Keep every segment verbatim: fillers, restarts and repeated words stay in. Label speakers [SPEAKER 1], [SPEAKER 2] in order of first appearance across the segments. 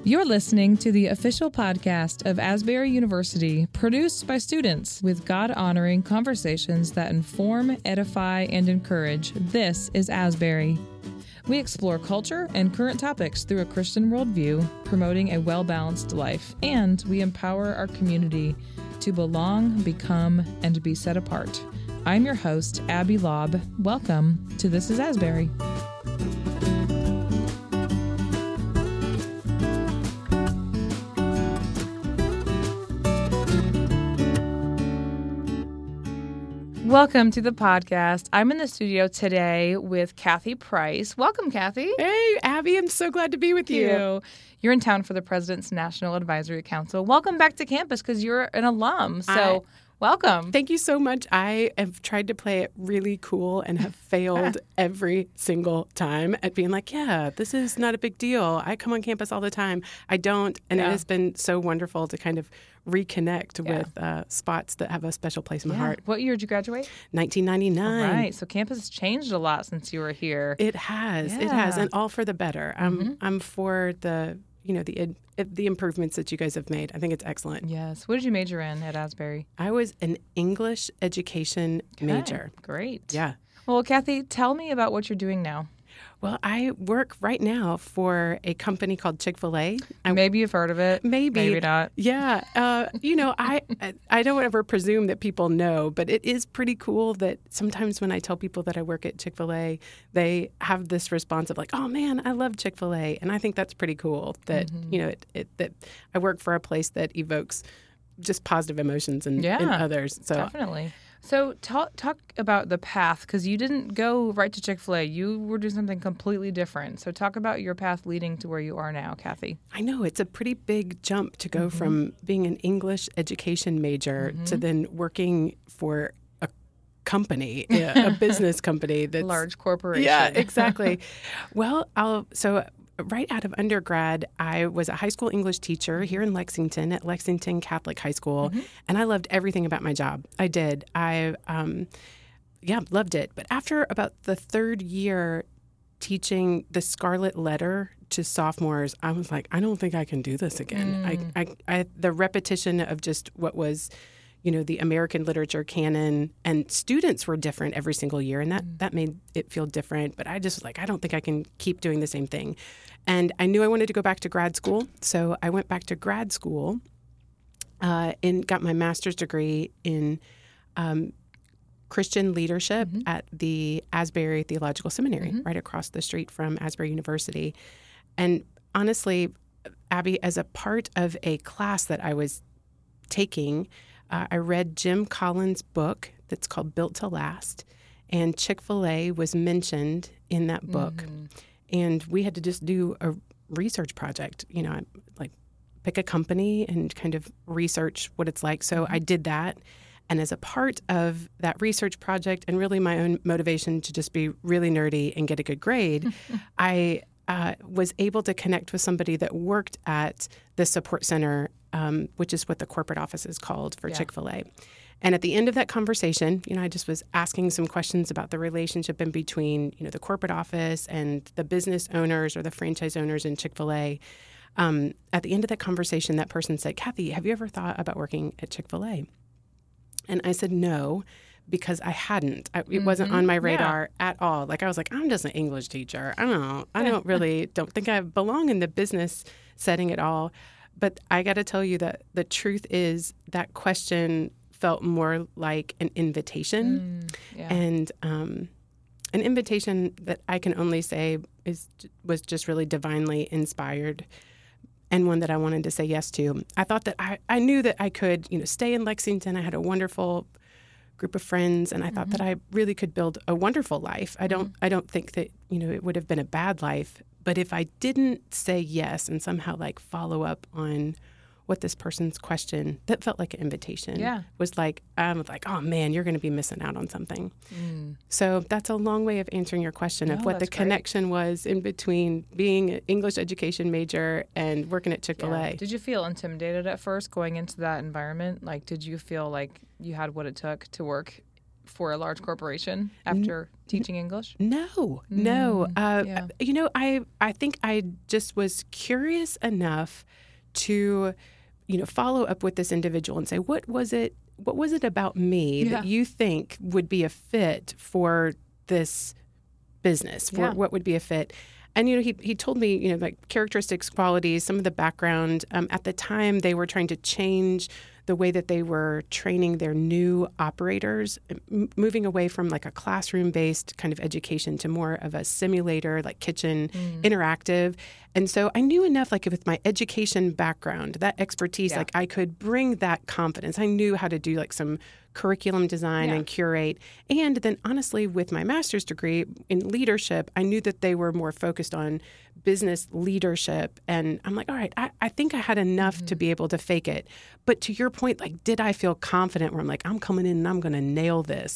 [SPEAKER 1] You're listening to the official podcast of Asbury University, produced by students with God-honoring conversations that inform, edify, and encourage. This is Asbury. We explore culture and current topics through a Christian worldview, promoting a well-balanced life, and we empower our community to belong, become, and be set apart. I'm your host, Abby Lobb. Welcome to This is Asbury. Welcome to the podcast. I'm in the studio today with Kathy Price. Welcome, Kathy.
[SPEAKER 2] Hey, Abby. I'm so glad to be with you.
[SPEAKER 1] you. You're in town for the President's National Advisory Council. Welcome back to campus because you're an alum. So I, welcome.
[SPEAKER 2] Thank you so much. I have tried to play it really cool and have failed every single time at being like, yeah, this is not a big deal. I come on campus all the time. I don't. And yeah. It has been so wonderful to kind of reconnect yeah. with uh, spots that have a special place in my
[SPEAKER 1] yeah.
[SPEAKER 2] heart.
[SPEAKER 1] What year did you graduate?
[SPEAKER 2] nineteen ninety-nine.
[SPEAKER 1] All right. So campus has changed a lot since you were here.
[SPEAKER 2] It has.
[SPEAKER 1] Yeah.
[SPEAKER 2] It has. And all for the better. I'm,
[SPEAKER 1] mm-hmm.
[SPEAKER 2] I'm for the, you know, the the improvements that you guys have made. I think it's excellent.
[SPEAKER 1] Yes. What did you major in at Asbury?
[SPEAKER 2] I was an English education
[SPEAKER 1] okay.
[SPEAKER 2] major.
[SPEAKER 1] Great.
[SPEAKER 2] Yeah.
[SPEAKER 1] Well, Kathy, tell me about what you're doing now.
[SPEAKER 2] Well, I work right now for a company called Chick-fil-A. I,
[SPEAKER 1] maybe you've heard of it.
[SPEAKER 2] Maybe.
[SPEAKER 1] Maybe not.
[SPEAKER 2] Yeah. Uh, you know, I I don't ever presume that people know, but it is pretty cool that sometimes when I tell people that I work at Chick-fil-A, they have this response of like, oh, man, I love Chick-fil-A. And I think that's pretty cool that, mm-hmm. you know, it, it, that I work for a place that evokes just positive emotions in,
[SPEAKER 1] yeah,
[SPEAKER 2] in others. So
[SPEAKER 1] definitely. So talk talk about the path, because you didn't go right to Chick-fil-A. You were doing something completely different. So talk about your path leading to where you are now, Kathy.
[SPEAKER 2] I know. It's a pretty big jump to go mm-hmm. from being an English education major mm-hmm. to then working for a company, a business company. That's
[SPEAKER 1] large corporation.
[SPEAKER 2] Yeah, exactly. Well, I'll so... right out of undergrad, I was a high school English teacher here in Lexington at Lexington Catholic High School, mm-hmm. and I loved everything about my job. I did. I, um, yeah, loved it. But after about the third year teaching the Scarlet Letter to sophomores, I was like, I don't think I can do this again. Mm. I, I, I, the repetition of just what was, you know, the American literature canon, and students were different every single year, and that, mm. that made it feel different. But I just was like, I don't think I can keep doing the same thing. And I knew I wanted to go back to grad school, so I went back to grad school uh, and got my master's degree in um, Christian leadership mm-hmm. at the Asbury Theological Seminary, mm-hmm. right across the street from Asbury University. And honestly, Abby, as a part of a class that I was taking, Uh, I read Jim Collins' book that's called Built to Last, and Chick-fil-A was mentioned in that book. Mm-hmm. And we had to just do a research project, you know, like pick a company and kind of research what it's like. So mm-hmm. I did that. And as a part of that research project and really my own motivation to just be really nerdy and get a good grade, I uh, was able to connect with somebody that worked at the support center, Um, which is what the corporate office is called for yeah. Chick-fil-A. And at the end of that conversation, you know, I just was asking some questions about the relationship in between, you know, the corporate office and the business owners or the franchise owners in Chick-fil-A. Um, at the end of that conversation, that person said, Kathy, have you ever thought about working at Chick-fil-A? And I said, no, because I hadn't. I, it mm-hmm. wasn't on my radar yeah. at all. Like, I was like, I'm just an English teacher. I don't know. I don't really, don't think I belong in the business setting at all. But I got to tell you that the truth is that question felt more like an invitation,
[SPEAKER 1] mm, yeah.
[SPEAKER 2] and um, an invitation that I can only say is was just really divinely inspired, and one that I wanted to say yes to. I thought that I, I knew that I could, you know, stay in Lexington. I had a wonderful group of friends, and I mm-hmm. thought that I really could build a wonderful life. I don't mm-hmm. I don't think that, you know, it would have been a bad life. But if I didn't say yes and somehow like follow up on what this person's question that felt like an invitation
[SPEAKER 1] yeah.
[SPEAKER 2] was like, I'm like, oh man, you're going to be missing out on something.
[SPEAKER 1] Mm.
[SPEAKER 2] So that's a long way of answering your question
[SPEAKER 1] no,
[SPEAKER 2] of what the
[SPEAKER 1] great.
[SPEAKER 2] connection was in between being an English education major and working at Chick-fil-A.
[SPEAKER 1] Yeah. Did you feel intimidated at first going into that environment? Like, did you feel like you had what it took to work for a large corporation after N- teaching English?
[SPEAKER 2] No, no.
[SPEAKER 1] Mm,
[SPEAKER 2] uh,
[SPEAKER 1] yeah.
[SPEAKER 2] You know, I I think I just was curious enough to, you know, follow up with this individual and say, what was it? What was it about me
[SPEAKER 1] Yeah.
[SPEAKER 2] that you think would be a fit for this business? For
[SPEAKER 1] Yeah.
[SPEAKER 2] what would be a fit? And, you know, he, he told me, you know, like characteristics, qualities, some of the background. Um, at the time, they were trying to change the way that they were training their new operators, m- moving away from like a classroom-based kind of education to more of a simulator, like kitchen, mm. interactive. And so I knew enough, like with my education background, that expertise, yeah. like I could bring that confidence. I knew how to do like some curriculum design yeah. and curate. And then honestly, with my master's degree in leadership, I knew that they were more focused on business leadership. And I'm like, all right, I, I think I had enough mm-hmm. to be able to fake it. But to your point, like, did I feel confident where I'm like, I'm coming in and I'm going to nail this?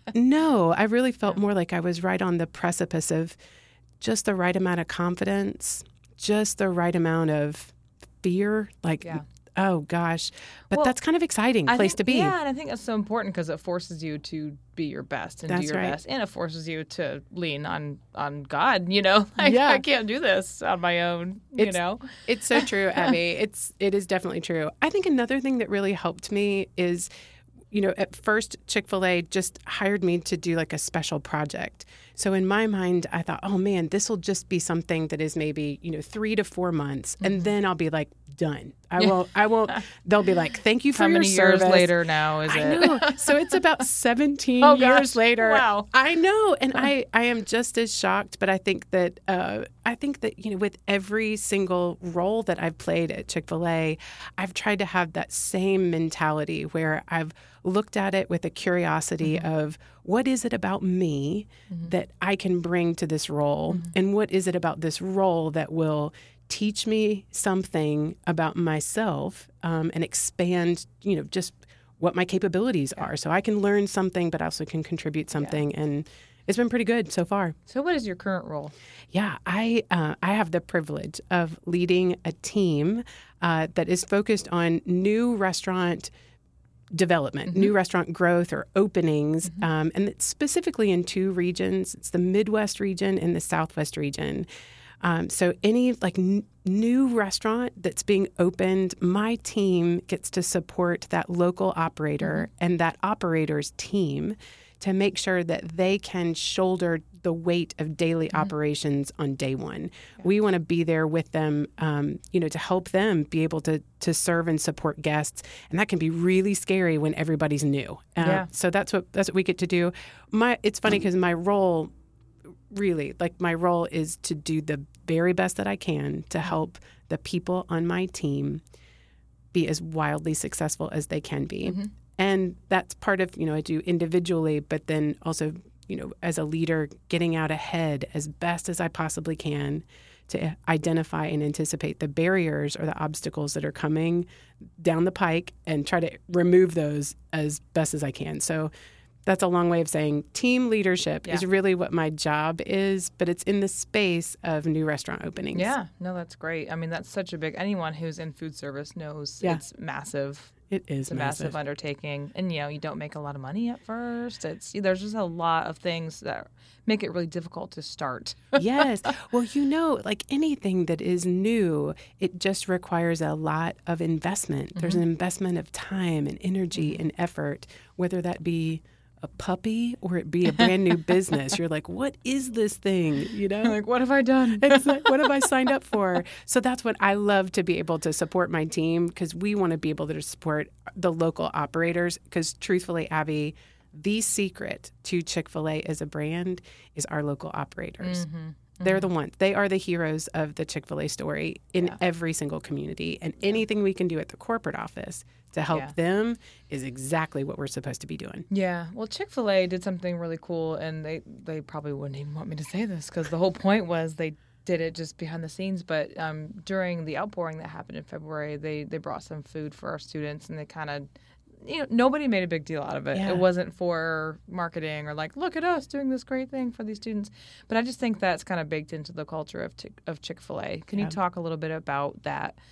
[SPEAKER 2] No, I really felt yeah. more like I was right on the precipice of just the right amount of confidence, just the right amount of fear. Like, yeah. oh, gosh. But well, that's kind of exciting
[SPEAKER 1] I
[SPEAKER 2] place
[SPEAKER 1] think,
[SPEAKER 2] to be.
[SPEAKER 1] Yeah, and I think that's so important because it forces you to be your best and
[SPEAKER 2] that's
[SPEAKER 1] do your
[SPEAKER 2] right.
[SPEAKER 1] best. And it forces you to lean on, on God, you know? Like,
[SPEAKER 2] yeah.
[SPEAKER 1] I can't do this on my own, you
[SPEAKER 2] it's,
[SPEAKER 1] know?
[SPEAKER 2] It's so true, Abby. It's, it is definitely true. I think another thing that really helped me is, you know, at first Chick-fil-A just hired me to do like a special project. So in my mind, I thought, oh man, this will just be something that is maybe, you know, three to four months. Mm-hmm. And then I'll be like, done. I won't, I won't, they'll be like, thank you for
[SPEAKER 1] How
[SPEAKER 2] your
[SPEAKER 1] many
[SPEAKER 2] service.
[SPEAKER 1] years later now is
[SPEAKER 2] I
[SPEAKER 1] it?
[SPEAKER 2] know. So it's about seventeen
[SPEAKER 1] oh,
[SPEAKER 2] years
[SPEAKER 1] gosh.
[SPEAKER 2] later.
[SPEAKER 1] Wow.
[SPEAKER 2] I know. And I, I am just as shocked, but I think that, uh, I think that, you know, with every single role that I've played at Chick-fil-A, I've tried to have that same mentality where I've looked at it with a curiosity mm-hmm. of what is it about me mm-hmm. that I can bring to this role? Mm-hmm. And what is it about this role that will teach me something about myself um, and expand, you know, just what my capabilities yeah. are. So I can learn something, but also can contribute something. Yeah. And it's been pretty good so far.
[SPEAKER 1] So what is your current role?
[SPEAKER 2] Yeah, I uh, I have the privilege of leading a team uh, that is focused on new restaurant development, mm-hmm. new restaurant growth or openings, mm-hmm. um, and it's specifically in two regions. It's the Midwest region and the Southwest region. Um, so any like n- new restaurant that's being opened, my team gets to support that local operator mm-hmm. and that operator's team to make sure that they can shoulder the weight of daily mm-hmm. operations on day one. Yeah. We want to be there with them, um, you know, to help them be able to to serve and support guests, and that can be really scary when everybody's new. Uh,
[SPEAKER 1] yeah.
[SPEAKER 2] So that's what that's what we get to do. My it's funny because my role. Really, like my role is to do the very best that I can to help the people on my team be as wildly successful as they can be. Mm-hmm. And that's part of, you know, I do individually, but then also, you know, as a leader, getting out ahead as best as I possibly can to identify and anticipate the barriers or the obstacles that are coming down the pike and try to remove those as best as I can. So that's a long way of saying team leadership yeah. is really what my job is, but it's in the space of new restaurant openings.
[SPEAKER 1] Yeah, no, that's great. I mean, that's such a big, anyone who's in food service knows yeah. it's massive.
[SPEAKER 2] It is
[SPEAKER 1] It's a
[SPEAKER 2] massive.
[SPEAKER 1] massive undertaking. And, you know, you don't make a lot of money at first. It's There's just a lot of things that make it really difficult to start.
[SPEAKER 2] Yes. Well, you know, like anything that is new, it just requires a lot of investment. Mm-hmm. There's an investment of time and energy mm-hmm. and effort, whether that be a puppy or it be a brand new business. You're like, what is this thing? You know,
[SPEAKER 1] like, what have I done?
[SPEAKER 2] It's like, what have I signed up for? So that's what I love to be able to support my team, because we want to be able to support the local operators. Because truthfully, Abby, the secret to Chick-fil-A as a brand is our local operators. Mm-hmm. They're the ones. They are the heroes of the Chick-fil-A story in yeah. every single community. And yeah. anything we can do at the corporate office to help yeah. them is exactly what we're supposed to be doing.
[SPEAKER 1] Yeah. Well, Chick-fil-A did something really cool, and they, they probably wouldn't even want me to say this because the whole point was they did it just behind the scenes. But um, during the outpouring that happened in February, they, they brought some food for our students, and they kind of, you know, nobody made a big deal out of it. Yeah. It wasn't for marketing or like, look at us doing this great thing for these students. But I just think that's kind of baked into the culture of Chick- of Chick-fil-A. Can yeah. you talk a little bit about that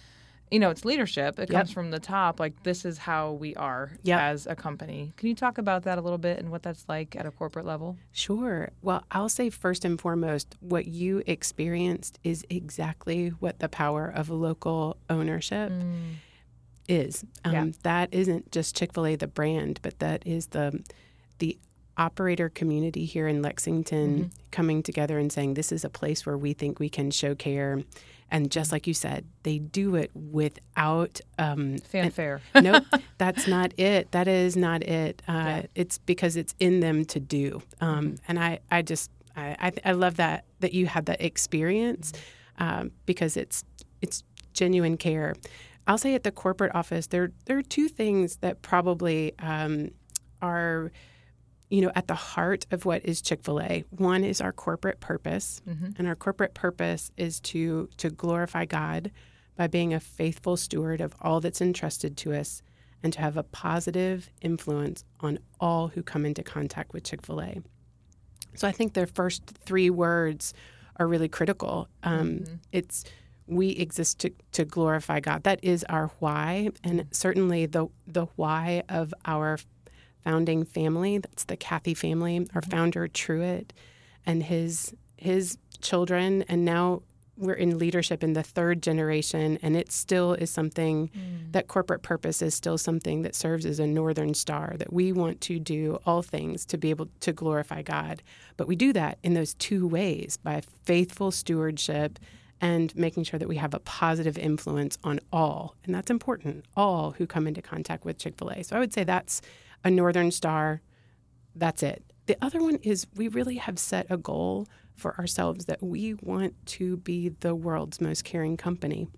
[SPEAKER 1] you know, it's leadership. It
[SPEAKER 2] Yep.
[SPEAKER 1] comes from the top. Like, this is how we are
[SPEAKER 2] Yep.
[SPEAKER 1] as a company. Can you talk about that a little bit and what that's like at a corporate level?
[SPEAKER 2] Sure. Well, I'll say first and foremost, what you experienced is exactly what the power of local ownership
[SPEAKER 1] Mm.
[SPEAKER 2] is. Um,
[SPEAKER 1] Yeah.
[SPEAKER 2] That isn't just Chick-fil-A, the brand, but that is the the operator community here in Lexington
[SPEAKER 1] Mm-hmm.
[SPEAKER 2] coming together and saying, this is a place where we think we can show care. And just like you said, they do it without um,
[SPEAKER 1] Fanfare.
[SPEAKER 2] nope, that's not it. That is not it. Uh,
[SPEAKER 1] Yeah.
[SPEAKER 2] It's because it's in them to do. Um, and I, I just, I, I, I love that that you had that experience um, because it's it's genuine care. I'll say at the corporate office, there there are two things that probably um, are, you know, at the heart of what is Chick-fil-A. One is our corporate purpose,
[SPEAKER 1] Mm-hmm.
[SPEAKER 2] and our corporate purpose is to to glorify God by being a faithful steward of all that's entrusted to us and to have a positive influence on all who come into contact with Chick-fil-A. So I think their first three words are really critical. Um,
[SPEAKER 1] Mm-hmm.
[SPEAKER 2] It's we exist to, to glorify God. That is our why, and certainly the the why of our founding family. That's the Cathy family. Our founder Truett and his his children, and now we're in leadership in the third generation, and it still is something
[SPEAKER 1] Mm.
[SPEAKER 2] that corporate purpose is still something that serves as a northern star, that we want to do all things to be able to glorify God. But we do that in those two ways, by faithful stewardship and making sure that we have a positive influence on all, and that's important, all who come into contact with Chick-fil-A. So I would say that's a northern star. That's it. The other one is we really have set a goal for ourselves that we want to be the world's most caring company.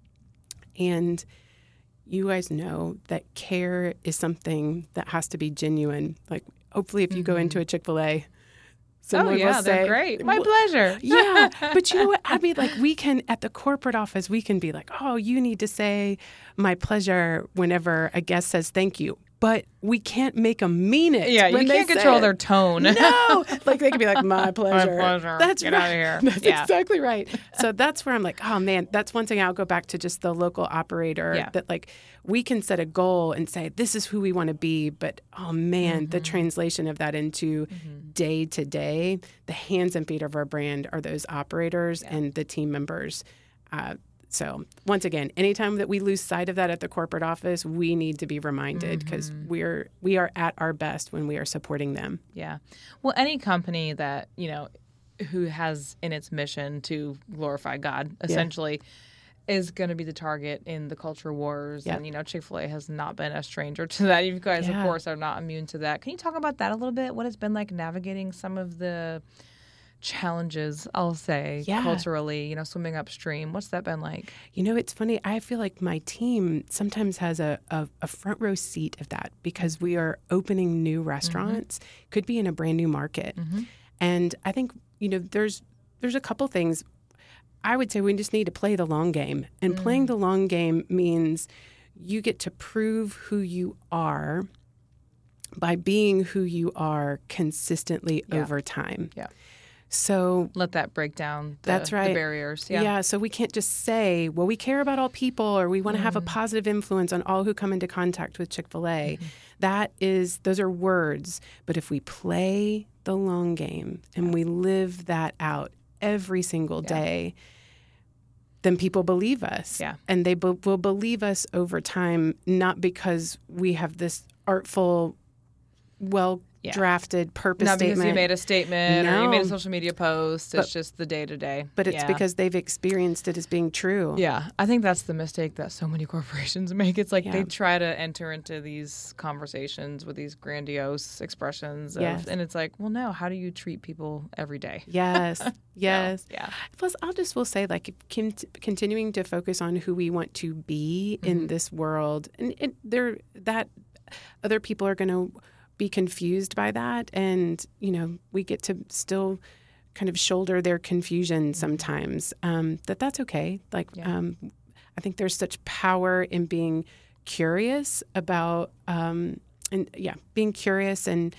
[SPEAKER 2] And you guys know that care is something that has to be genuine. Like, hopefully if you go into a Chick-fil-A,
[SPEAKER 1] Oh,
[SPEAKER 2] someone
[SPEAKER 1] yeah,
[SPEAKER 2] will
[SPEAKER 1] they're
[SPEAKER 2] say,
[SPEAKER 1] great. My
[SPEAKER 2] "Well,
[SPEAKER 1] pleasure.
[SPEAKER 2] yeah, but you know what, Abby, like we can, at the corporate office, we can be like, oh, you need to say my pleasure whenever a guest says thank you. But we can't make them mean it.
[SPEAKER 1] Yeah, you
[SPEAKER 2] when they
[SPEAKER 1] can't
[SPEAKER 2] say
[SPEAKER 1] control
[SPEAKER 2] it.
[SPEAKER 1] their tone.
[SPEAKER 2] No, like they could be like, my pleasure.
[SPEAKER 1] pleasure.
[SPEAKER 2] That's
[SPEAKER 1] Get
[SPEAKER 2] right.
[SPEAKER 1] outta here.
[SPEAKER 2] That's
[SPEAKER 1] Yeah.
[SPEAKER 2] exactly right. So that's where I'm like, oh man, that's one thing. I'll go back to just the local operator.
[SPEAKER 1] Yeah.
[SPEAKER 2] That like we can set a goal and say this is who we want to be, but oh man,
[SPEAKER 1] Mm-hmm.
[SPEAKER 2] the translation of that into day to day, the hands and feet of our brand are those operators and the team members. Uh, So once again, anytime that we lose sight of that at the corporate office, we need to be reminded because
[SPEAKER 1] Mm-hmm.
[SPEAKER 2] we're we are at our best when we are supporting them.
[SPEAKER 1] Yeah. Well, any company that, you know, who has in its mission to glorify God, essentially, is going to be the target in the culture wars.
[SPEAKER 2] Yep.
[SPEAKER 1] And, you know, Chick-fil-A has not been a stranger to that. You guys,
[SPEAKER 2] Yeah.
[SPEAKER 1] of course, are not immune to that. Can you talk about that a little bit? What it's been like navigating some of the challenges, I'll say,
[SPEAKER 2] Yeah.
[SPEAKER 1] culturally, you know, swimming upstream? What's that been like?
[SPEAKER 2] You know, it's funny. I feel like my team sometimes has a, a, a front row seat of that because we are opening new restaurants, could be in a brand new market. And I think, you know, there's there's a couple things. I would say we just need to play the long game. And playing the long game means you get to prove who you are by being who you are consistently
[SPEAKER 1] Yeah.
[SPEAKER 2] over time.
[SPEAKER 1] Yeah.
[SPEAKER 2] So
[SPEAKER 1] Let that break down the,
[SPEAKER 2] That's right.
[SPEAKER 1] the barriers.
[SPEAKER 2] yeah.
[SPEAKER 1] Yeah.
[SPEAKER 2] so we can't just say, well, we care about all people or we want to have a positive influence on all who come into contact with Chick-fil-A. That is, those are words. But if we play the long game and we live that out every single
[SPEAKER 1] Yeah.
[SPEAKER 2] day, then people believe us.
[SPEAKER 1] Yeah.
[SPEAKER 2] And they be- will believe us over time, not because we have this artful, well drafted purpose
[SPEAKER 1] Not because
[SPEAKER 2] statement.
[SPEAKER 1] you made a statement or you made a
[SPEAKER 2] No.
[SPEAKER 1] social media post. It's
[SPEAKER 2] But-
[SPEAKER 1] just the day to day.
[SPEAKER 2] But it's because they've experienced it as being true.
[SPEAKER 1] Yeah, I think that's the mistake that so many corporations make. It's like
[SPEAKER 2] Yeah.
[SPEAKER 1] they try to enter into these conversations with these grandiose expressions. Of,
[SPEAKER 2] Yes.
[SPEAKER 1] And it's like, well, no, how do you treat people every day?
[SPEAKER 2] Yes. Yes.
[SPEAKER 1] Yeah.
[SPEAKER 2] Plus, I'll just will say, like, con- continuing to focus on who we want to be
[SPEAKER 1] Mm-hmm.
[SPEAKER 2] in this world, and, and there that other people are going to be confused by that, and you know, we get to still kind of shoulder their confusion sometimes. Um, that that's okay. Like,
[SPEAKER 1] Mm-hmm. Yeah.
[SPEAKER 2] um, I think there's such power in being curious about, um, and yeah, being curious and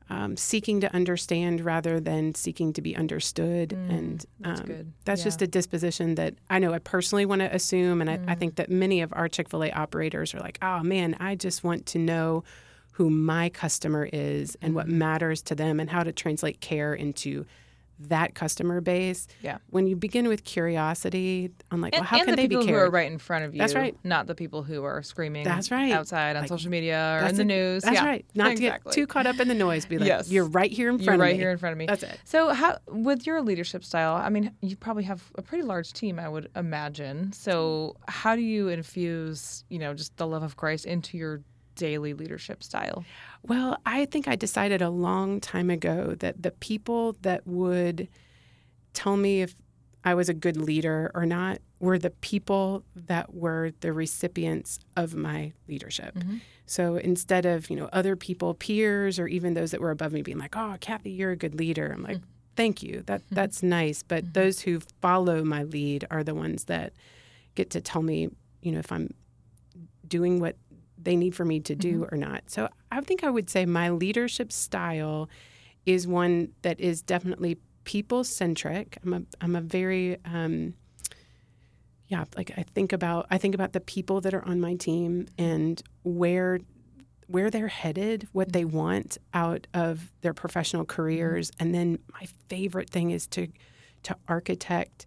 [SPEAKER 2] um, seeking to understand rather than seeking to be understood.
[SPEAKER 1] Mm,
[SPEAKER 2] and
[SPEAKER 1] that's
[SPEAKER 2] um,
[SPEAKER 1] good.
[SPEAKER 2] that's
[SPEAKER 1] Yeah.
[SPEAKER 2] just a disposition that I know I personally want to assume. And I,
[SPEAKER 1] Mm.
[SPEAKER 2] I think that many of our Chick-fil-A operators are like, oh, man, I just want to know who my customer is and what matters to them and how to translate care into that customer base.
[SPEAKER 1] Yeah.
[SPEAKER 2] When you begin with curiosity on like,
[SPEAKER 1] And,
[SPEAKER 2] well, how
[SPEAKER 1] and
[SPEAKER 2] can
[SPEAKER 1] the
[SPEAKER 2] they be
[SPEAKER 1] people who
[SPEAKER 2] cared?
[SPEAKER 1] are right in front of you.
[SPEAKER 2] That's right.
[SPEAKER 1] Not the people who are screaming
[SPEAKER 2] That's right.
[SPEAKER 1] outside on
[SPEAKER 2] Like,
[SPEAKER 1] social media or
[SPEAKER 2] That's
[SPEAKER 1] in the
[SPEAKER 2] it.
[SPEAKER 1] news.
[SPEAKER 2] That's
[SPEAKER 1] Yeah,
[SPEAKER 2] right. Not
[SPEAKER 1] exactly.
[SPEAKER 2] to get too caught up in the noise. Be like,
[SPEAKER 1] Yes.
[SPEAKER 2] you're right here in
[SPEAKER 1] You're
[SPEAKER 2] front
[SPEAKER 1] right
[SPEAKER 2] of me.
[SPEAKER 1] here in front of me.
[SPEAKER 2] That's it.
[SPEAKER 1] So, how with your leadership style? I mean, you probably have a pretty large team, I would imagine. So, how do you infuse, you know, just the love of Christ into your daily leadership style?
[SPEAKER 2] Well, I think I decided a long time ago that the people that would tell me if I was a good leader or not were the people that were the recipients of my leadership.
[SPEAKER 1] Mm-hmm.
[SPEAKER 2] So instead of, you know, other people, peers, or even those that were above me being like, oh, Kathy, you're a good leader. I'm like, mm-hmm. thank you. That That's nice. But mm-hmm. those who follow my lead are the ones that get to tell me, you know, if I'm doing what they need for me to do mm-hmm. or not. So I think I would say my leadership style is one that is definitely people-centric. I'm a I'm a very um, yeah, like I think about I think about the people that are on my team and where where they're headed, what they want out of their professional careers, and then my favorite thing is to to architect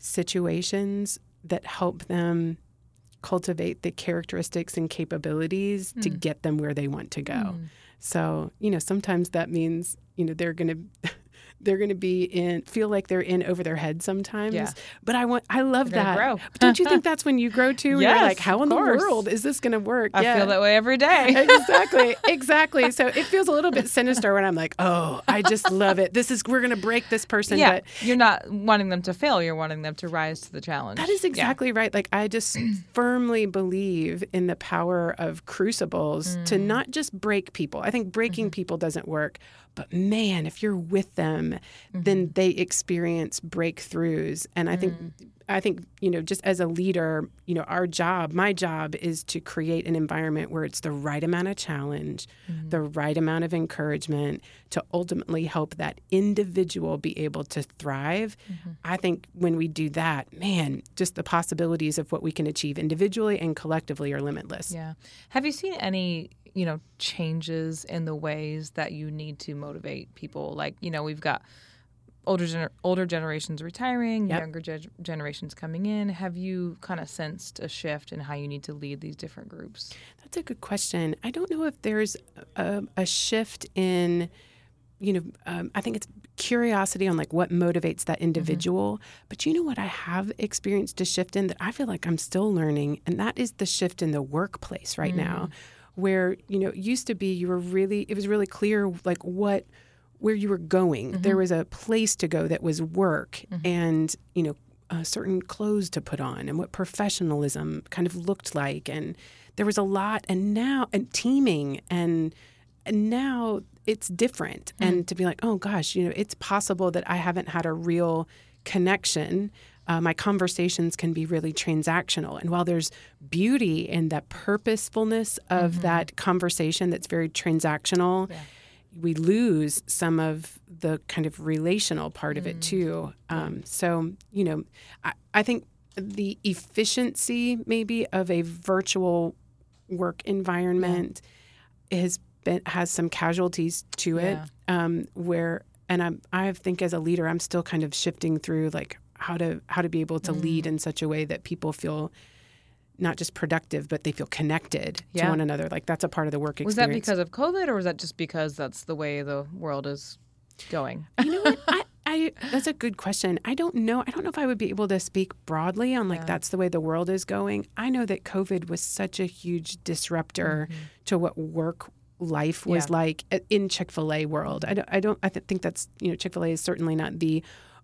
[SPEAKER 2] situations that help them cultivate the characteristics and capabilities mm. to get them where they want to go. Mm. So, you know, sometimes that means, you know, they're going to they're going to be in feel like they're in over their head sometimes.
[SPEAKER 1] Yeah.
[SPEAKER 2] But I want I love
[SPEAKER 1] they're
[SPEAKER 2] that.
[SPEAKER 1] Grow.
[SPEAKER 2] But don't you think that's when you grow too?
[SPEAKER 1] Yes,
[SPEAKER 2] You're like, how in the
[SPEAKER 1] course.
[SPEAKER 2] world is this going to work?
[SPEAKER 1] I
[SPEAKER 2] yeah.
[SPEAKER 1] feel that way every day.
[SPEAKER 2] exactly. Exactly. So it feels a little bit sinister when I'm like, oh, I just love it. This is we're going to break this person.
[SPEAKER 1] Yeah.
[SPEAKER 2] But
[SPEAKER 1] you're not wanting them to fail. You're wanting them to rise to the challenge.
[SPEAKER 2] That is exactly yeah. right. Like I just firmly believe in the power of crucibles mm. to not just break people. I think breaking mm-hmm. people doesn't work. But man, if you're with them, mm-hmm. then they experience breakthroughs. And I think, mm. I think, you know, just as a leader, you know, our job, my job is to create an environment where it's the right amount of challenge, mm. the right amount of encouragement to ultimately help that individual be able to thrive. Mm-hmm. I think when we do that, man, just the possibilities of what we can achieve individually and collectively are limitless.
[SPEAKER 1] Yeah. Have you seen any you know, changes in the ways that you need to motivate people? Like, you know, we've got older gener- older generations retiring, yep. younger ge- generations coming in. Have you kind of sensed a shift in how you need to lead these different groups?
[SPEAKER 2] That's a good question. I don't know if there's a, a shift in, you know, um, I think it's curiosity on like what motivates that individual. Mm-hmm. But you know what I have experienced a shift in that I feel like I'm still learning, and that is the shift in the workplace right mm-hmm. now. Where, you know, it used to be you were really, it was really clear like what, where you were going. Mm-hmm. There was a place to go that was work mm-hmm. and, you know, uh, certain clothes to put on and what professionalism kind of looked like. And there was a lot. And now, and teaming and, and now it's different. Mm-hmm. And to be like, oh gosh, you know, it's possible that I haven't had a real connection. Uh, my conversations can be really transactional. And while there's beauty in the purposefulness of mm-hmm. that conversation that's very transactional, yeah. we lose some of the kind of relational part mm-hmm. of it too. Um, so, you know, I, I think the efficiency maybe of a virtual work environment yeah. has been, has some casualties to yeah. it um, where, and I'm, I think as a leader, I'm still kind of shifting through like, how to how to be able to mm. lead in such a way that people feel not just productive, but they feel connected yeah. to one another. Like that's a part of the work experience.
[SPEAKER 1] Was that because of COVID, or was that just because that's the way the world is going?
[SPEAKER 2] You know what? I, I that's a good question. I don't know. I don't know if I would be able to speak broadly on like yeah. that's the way the world is going. I know that COVID was such a huge disruptor mm-hmm. to what work life was yeah. like in Chick-fil-A world. I don't. I don't. I th- think that's you know Chick-fil-A is certainly not the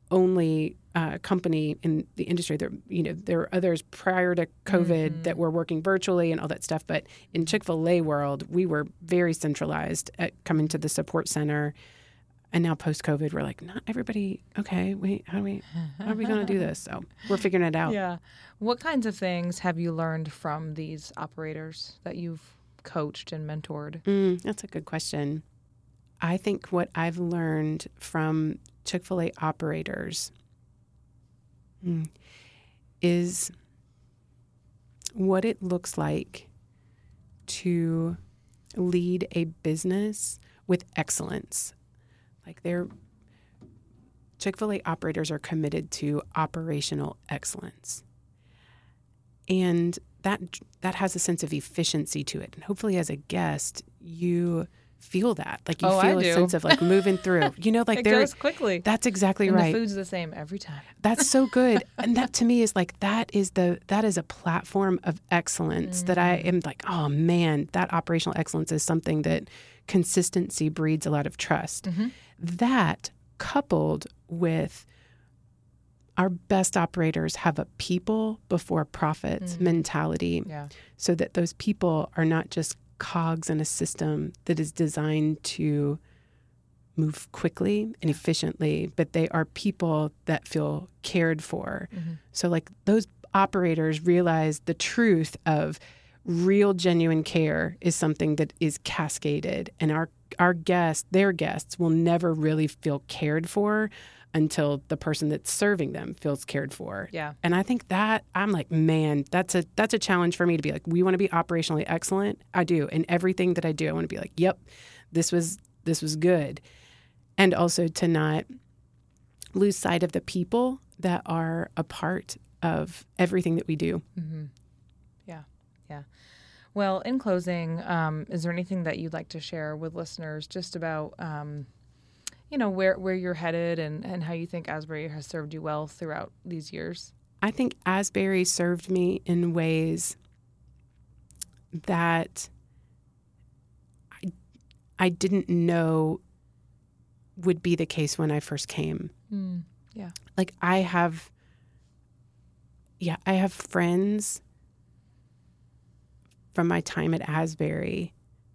[SPEAKER 2] only uh, company in the industry. There, you know, there were others prior to COVID mm-hmm. that were working virtually and all that stuff. But in Chick-fil-A world, we were very centralized at coming to the support center. And now post-COVID, we're like, not everybody. Okay, wait, how do we? How are we going to do this? So we're figuring it out.
[SPEAKER 1] Yeah. What kinds of things have you learned from these operators that you've coached and mentored?
[SPEAKER 2] Mm, that's a good question. I think what I've learned from Chick-fil-A operators mm, is what it looks like to lead a business with excellence. Like they're Chick-fil-A operators are committed to operational excellence. And that that has a sense of efficiency to it. And hopefully as a guest, you feel that. Like you
[SPEAKER 1] oh,
[SPEAKER 2] feel
[SPEAKER 1] I
[SPEAKER 2] a
[SPEAKER 1] do.
[SPEAKER 2] sense of like moving through. You know, like
[SPEAKER 1] it
[SPEAKER 2] there
[SPEAKER 1] goes quickly.
[SPEAKER 2] That's exactly
[SPEAKER 1] and
[SPEAKER 2] right.
[SPEAKER 1] The food's the same every time.
[SPEAKER 2] That's so good. And that to me is like that is the that is a platform of excellence mm. that I am like, oh man, that operational excellence is something that consistency breeds a lot of trust. Mm-hmm. That coupled with our best operators have a people before profits mm-hmm. mentality
[SPEAKER 1] yeah.
[SPEAKER 2] so that those people are not just cogs in a system that is designed to move quickly and efficiently, but they are people that feel cared for. Mm-hmm. So like those operators realize the truth of real genuine care is something that is cascaded, and our our guests, their guests will never really feel cared for until the person that's serving them feels cared for.
[SPEAKER 1] Yeah.
[SPEAKER 2] And I think that I'm like, man, that's a that's a challenge for me to be like, we want to be operationally excellent. I do. In everything that I do, I want to be like, yep, this was this was good. And also to not lose sight of the people that are a part of everything that we do.
[SPEAKER 1] Mm-hmm. Yeah. Yeah. Well, in closing, um, is there anything that you'd like to share with listeners just about um, you know, where, where you're headed and, and how you think Asbury has served you well throughout these years?
[SPEAKER 2] I think Asbury served me in ways that I, I didn't know would be the case when I first came.
[SPEAKER 1] Mm, yeah.
[SPEAKER 2] Like I have, yeah, I have friends from my time at Asbury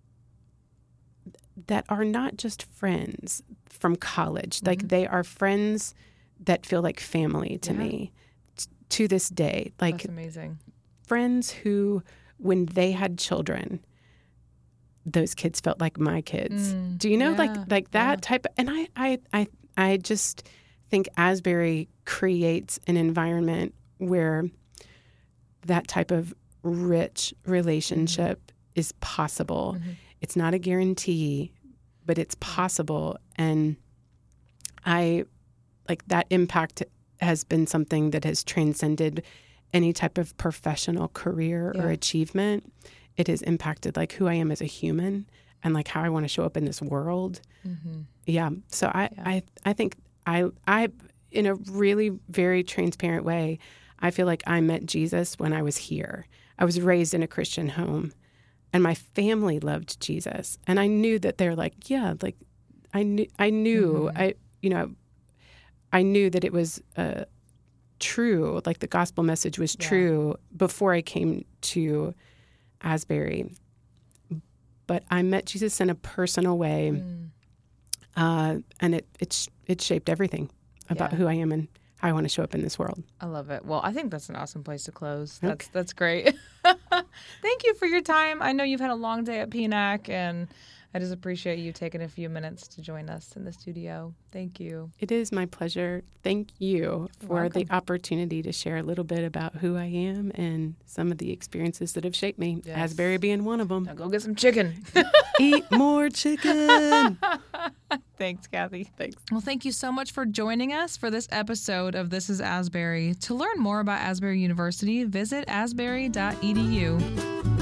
[SPEAKER 2] that are not just friends from college. Mm-hmm. Like they are friends that feel like family to yeah. me t- to this day. Like
[SPEAKER 1] that's amazing.
[SPEAKER 2] Friends who, when they had children, those kids felt like my kids.
[SPEAKER 1] Mm,
[SPEAKER 2] Do you know,
[SPEAKER 1] yeah,
[SPEAKER 2] like like that
[SPEAKER 1] yeah.
[SPEAKER 2] type of, and I, I, I, I just think Asbury creates an environment where that type of rich relationship mm-hmm. is possible. Mm-hmm. It's not a guarantee, but it's possible. And I, like that impact has been something that has transcended any type of professional career yeah. or achievement. It has impacted like who I am as a human and like how I want to show up in this world. Mm-hmm. Yeah. So I, yeah. I, I think I, I, in a really very transparent way, I feel like I met Jesus when I was here. I was raised in a Christian home and my family loved Jesus. And I knew that they're like, yeah, like I knew, I knew, mm-hmm. I, you know, I knew that it was uh, true, like the gospel message was yeah. true before I came to Asbury. But I met Jesus in a personal way, mm. uh, and it it, it shaped everything about yeah. who I am and how I want to show up in this world.
[SPEAKER 1] I love it. Well, I think that's an awesome place to close. That's okay. That's great. Thank you for your time. I know you've had a long day at P N A C, and I just appreciate you taking a few minutes to join us in the studio. Thank you.
[SPEAKER 2] It is my pleasure. Thank you for the opportunity to share a little bit about who I am and some of the experiences that have shaped me, yes. Asbury being one of them.
[SPEAKER 1] Now go get some chicken.
[SPEAKER 2] Eat more chicken.
[SPEAKER 1] Thanks, Kathy. Thanks. Well, thank you so much for joining us for this episode of This is Asbury. To learn more about Asbury University, visit asbury dot e d u.